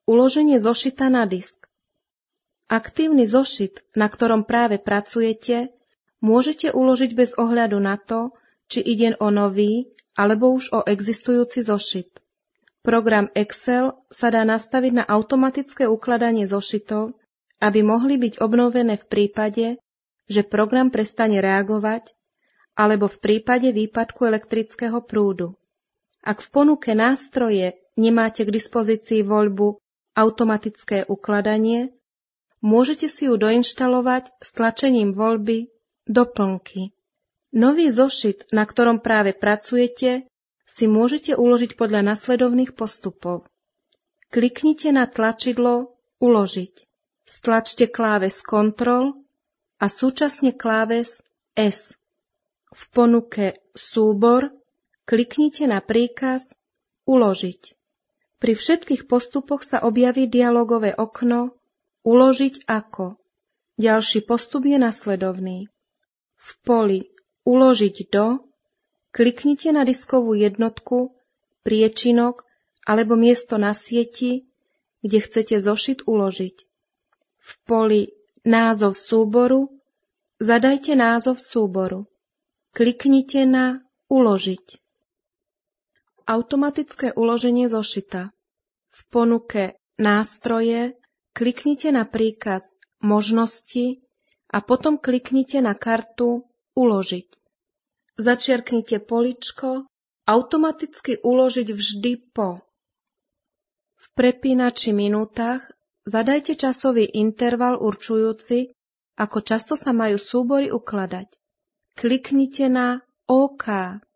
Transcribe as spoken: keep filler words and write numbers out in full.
Uloženie zošita na disk. Aktívny zošit, na ktorom práve pracujete, môžete uložiť bez ohľadu na to, či ide o nový alebo už o existujúci zošit. Program Excel sa dá nastaviť na automatické ukladanie zošitov, aby mohli byť obnovené v prípade, že program prestane reagovať, alebo v prípade výpadku elektrického prúdu. Ak v ponuke nástroje nemáte k dispozícii voľbu automatické ukladanie, môžete si ju doinštalovať s tlačením voľby Doplnky. Nový zošit, na ktorom práve pracujete, si môžete uložiť podľa nasledovných postupov. Kliknite na tlačidlo Uložiť. Stlačte kláves Ctrl a súčasne kláves S. V ponuke Súbor kliknite na príkaz Uložiť. Pri všetkých postupoch sa objaví dialogové okno Uložiť ako. Ďalší postup je nasledovný. V poli Uložiť do kliknite na diskovú jednotku, priečinok alebo miesto na sieti, kde chcete zošit uložiť. V poli Názov súboru zadajte názov súboru. Kliknite na Uložiť. Automatické uloženie zošita. V ponuke Nástroje kliknite na príkaz Možnosti a potom kliknite na kartu Uložiť. Začiarknite poličko Automaticky uložiť vždy po. V prepínači minútach zadajte časový interval určujúci, ako často sa majú súbory ukladať. Kliknite na OK.